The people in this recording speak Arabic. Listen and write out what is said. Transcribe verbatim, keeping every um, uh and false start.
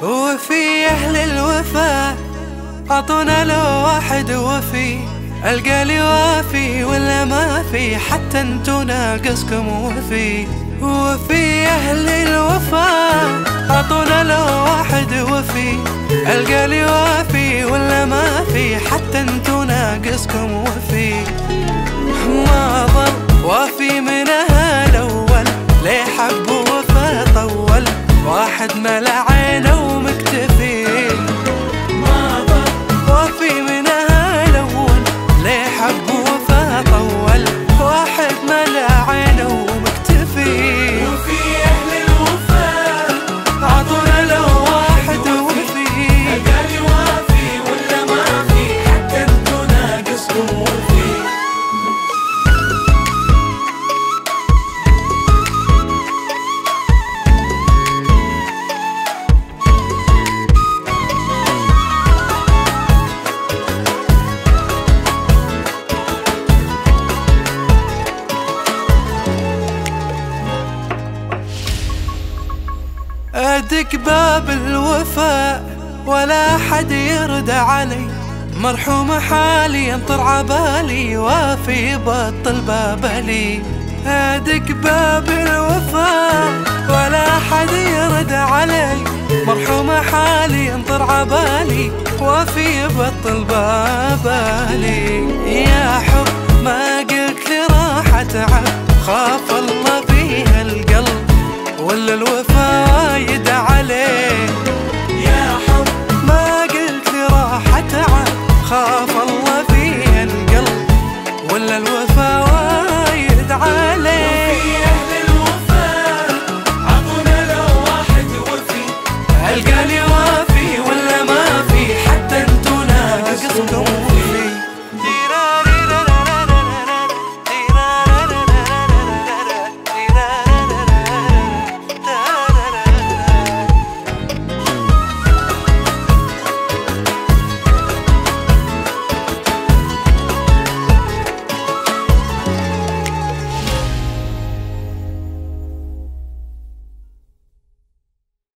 وفي أهل الوفا عطونا لو واحد وفي، القالي وافي ولا ما في، حتى انتو ناقصكم وفي. وفي أهل الوفا عطونا لو واحد وفي، القالي وافي ولا ما في، حتى انتو ناقصكم وفي. ما ظل وافي من الأول ليه حب وفا طول، واحد ملا عينه ومكتفي. ما ظل وافي من الأول ليه حب وفا طول، واحد ملا عينه ومكتفي. وفي أهل الوفا عطونا لو واحد وفي، القالي وافي ولا ما في، حتى انتو ناقصكم وفي. أدق باب الوفاء ولا حد يرد علي، مرحوم حالي ينطر عبالي، وافي بطل بابلي. أدق باب الوفاء ولا حد يرد علي، مرحوم حالي ينطر عبالي، وافي بطل بابلي. يا حب ما قلت لي راح اتعب، خاف الله فيها القلب ولا الوفا وايد عليه. يا حب ما قلت لي راح اتعب، خاف الله فيها القلب ولا الوفا وايد عليه. وفي أهل الوفا عطونا لو واحد وفي، القالي